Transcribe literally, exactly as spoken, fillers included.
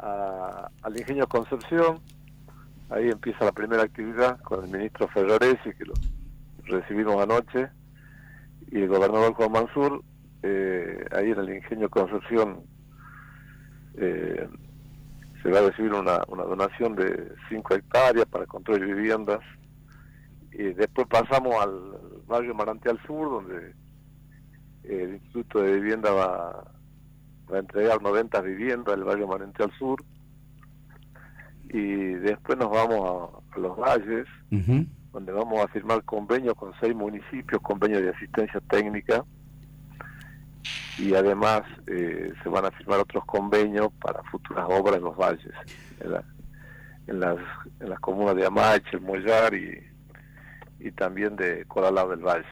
a, al Ingenio Concepción. Ahí empieza la primera actividad con el ministro Ferraresi, que lo recibimos anoche, y el gobernador Juan Mansur. Eh, ahí en el Ingenio Concepción eh, se va a recibir una, una donación de cinco hectáreas para construir viviendas. Y después pasamos al barrio Manantial Sur, donde el Instituto de Vivienda va, va a entregar noventa viviendas del barrio Manantial Sur. Y después nos vamos a, a Los Valles, uh-huh. donde vamos a firmar convenios con seis municipios, convenios de asistencia técnica, y además eh, se van a firmar otros convenios para futuras obras en Los Valles, en, la, en, las, en las comunas de Amache, El Mollar y, y también de Coralao del Valle.